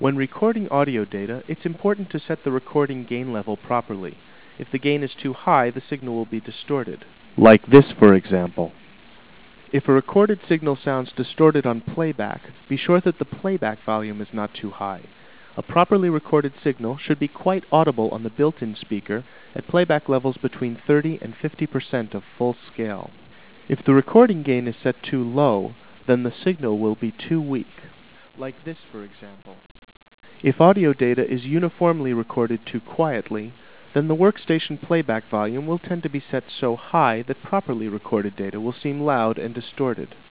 When recording audio data, it's important to set the recording gain level properly. If the gain is too high, the signal will be distorted. Like this, for example. If a recorded signal sounds distorted on playback, be sure that the playback volume is not too high. A properly recorded signal should be quite audible on the built-in speaker at playback levels between 30 and 50% of full scale. If the recording gain is set too low, then the signal will be too weak. Like this, for example. If audio data is uniformly recorded too quietly, then the workstation playback volume will tend to be set so high that properly recorded data will seem loud and distorted.